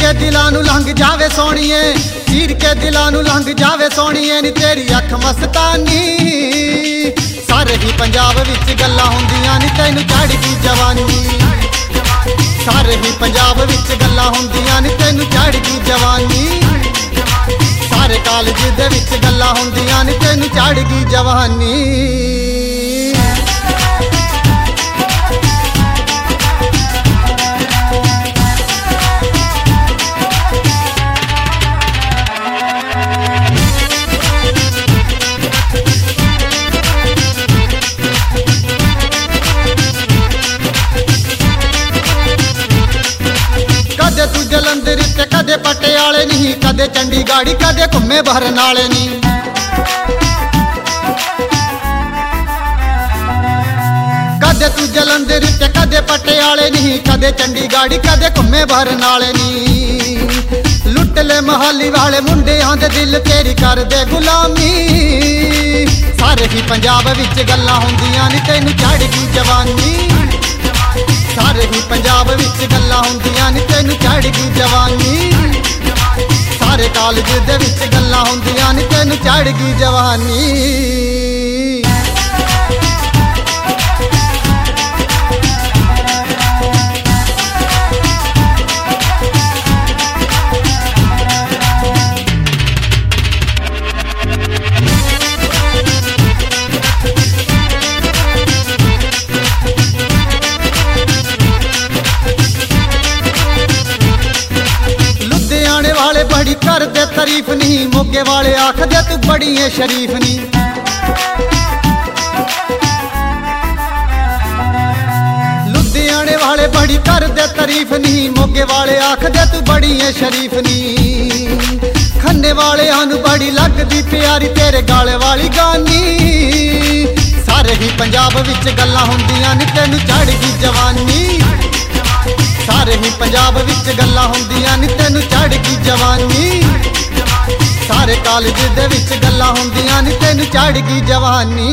के दिलां नूं लंघ जावे सोहणीए, चीर के दिलां नूं लंघ जावे सोहणीए नी तेरी अख मस्तानी। सारे ही पंजाब विच गल्लां हुंदियां नी तैनूं चढ़दी जवानी। सारे ही पंजाब विच गल्लां हुंदियां नी तैनूं चढ़दी जवानी। सारे कॉलेज दे विच गल्लां हुंदियां नी तैनूं चढ़दी जवानी। कदे तू जलंधर ते कदे पटियाले नहीं, कदे चंडीगढ़ कदे घुम्मे बरनाले नहीं। कदे तू जलंधर ते कदे पटियाले नहीं, कदे चंडीगढ़ कदे घुम्मे बरनाले नहीं। लुट ले मोहाली वाले मुंडियां दे दिल तेरी कर दे गुलामी। सारे ही पंजाब विच गल्लां हुंदियां नी तैनूं चढ़दी जवानी। सारे ही पंजाब विच गल्लां हुंदियां नी तैनूं चढ़दी जवानी। सारे कॉलेज दे विच गल्लां हुंदियां नी तैनूं चढ़दी जवानी। वाले बड़ी कर दे तारीफ नहीं, मोगे वाले आख दे तू बड़ी है शरीफ नहीं। लुधियाने वाले बड़ी कर दे तारीफ नहीं, मोगे वाले आख दे तू बड़ी है शरीफ नहीं। खन्ने वाले आनू बड़ी लगदी प्यारी तेरे गाले वाली गानी। सारे ही पंजाब विच गल्लां हुंदियां नी तैनूं चढ़दी जवानी। सारे ही पंजाब विच गल्लां हुंदियां नी तैनूं चढ़दी जवानी। सारे कॉलेज दे विच गल्लां हुंदियां नी तैनूं चढ़दी जवानी।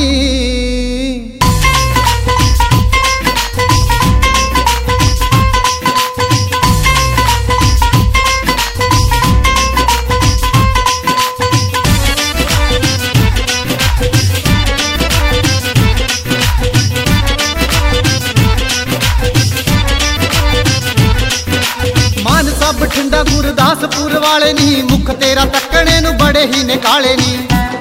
बठिंडा गुरदासपुर वाले नहीं, मुख तेरा तकने नू बड़े ही ने काले नहीं।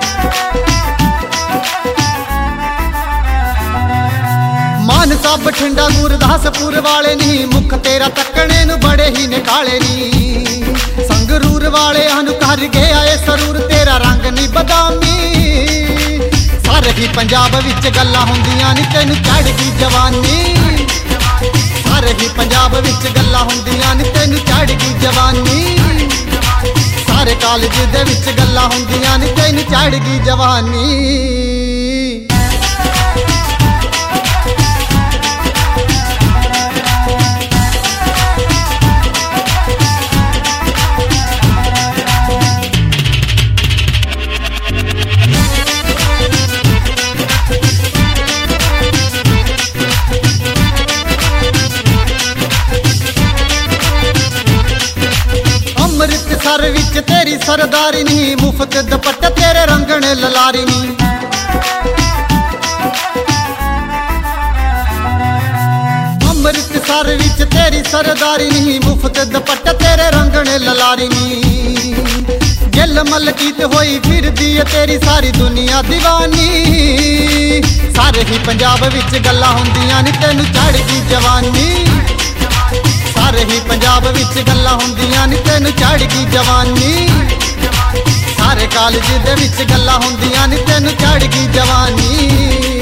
मानसा बठिंडा गुरदासपुर वाले नहीं, मुख तेरा तकने नू बड़े ही ने काले नहीं। संगरूर वाले आनू कर गया ए सरूर तेरा रंग नी बदामी। सारे ही पंजाब विच गल्लां हुंदियां नी तैनूं चढ़दी जवानी। सारे ही पंजाब विच गल्लां हुंदियां नी तैनूं चढ़दी जवानी। सारे कॉलेज दे विच गल्लां हुंदियां नी तैनूं चढ़दी जवानी। अमृतसर विच तेरी सरदारी नहीं, मुफ्त दुपट्टा तेरे रंगने ललारी नहीं। अमृतसर विच तेरी सरदारी नहीं, मुफ्त दुपट्टा तेरे रंगने ललारी नहीं। गिल मलकीत होई फिरदी है तेरी सारी दुनिया दीवानी। सारे ही पंजाब विच गल्लां हुंदियां नी तैनूं चढ़दी जवानी। सारे ही पंजाब विच गल्लां हुंदियां नी तैनूं चढ़दी जवानी। सारे कॉलेज दे विच गल्लां हुंदियां नी तैनूं चढ़दी जवानी।